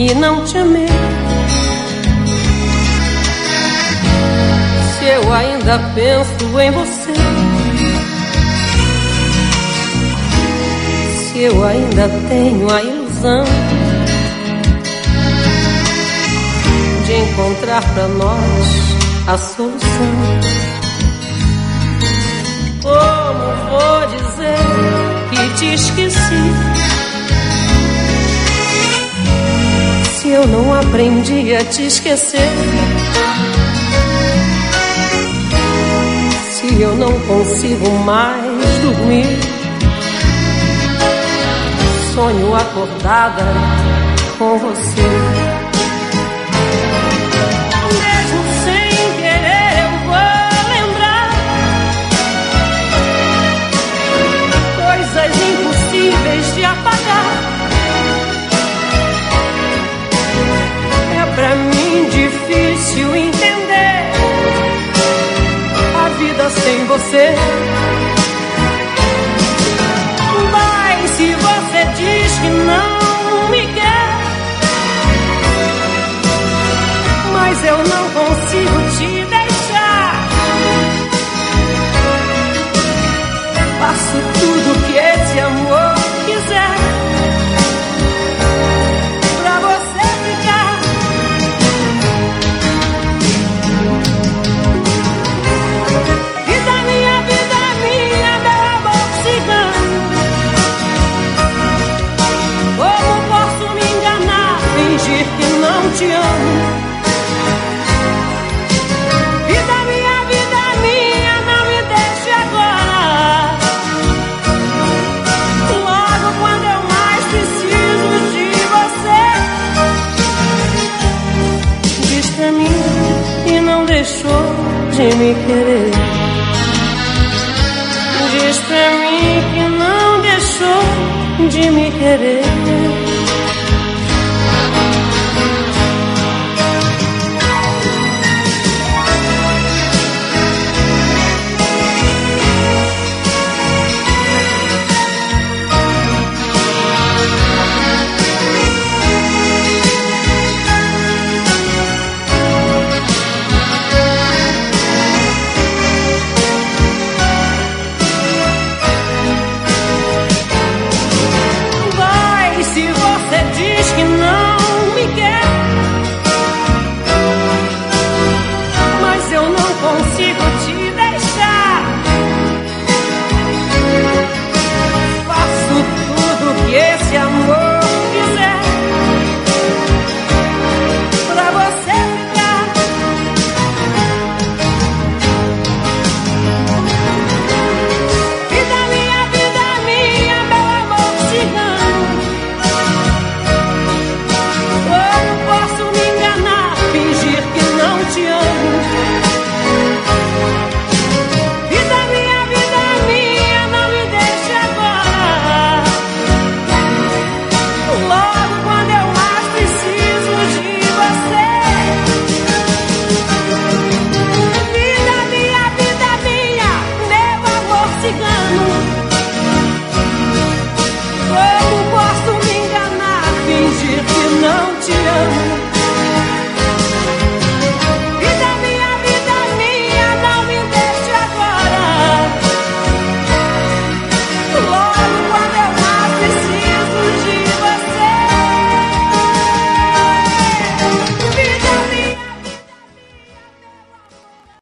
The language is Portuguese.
e não te amei. Se eu ainda penso em você, se eu ainda tenho a ilusão de encontrar pra nós a solução, como vou dizer que te esqueci, se eu não aprendi a te esquecer? Se eu não consigo mais dormir, sonho acordada com você. Mesmo sem querer eu vou lembrar coisas impossíveis de apagar. É pra mim difícil entender a vida sem você. Mas se você diz que não me quer, mas eu não consigo te deixar, faço tudo que esse amor quiser pra você ficar. Te amo. Vida minha, não me deixe agora. Logo quando eu mais preciso de você. Diz pra mim que não deixou de me querer. Diz pra mim que não deixou de me querer.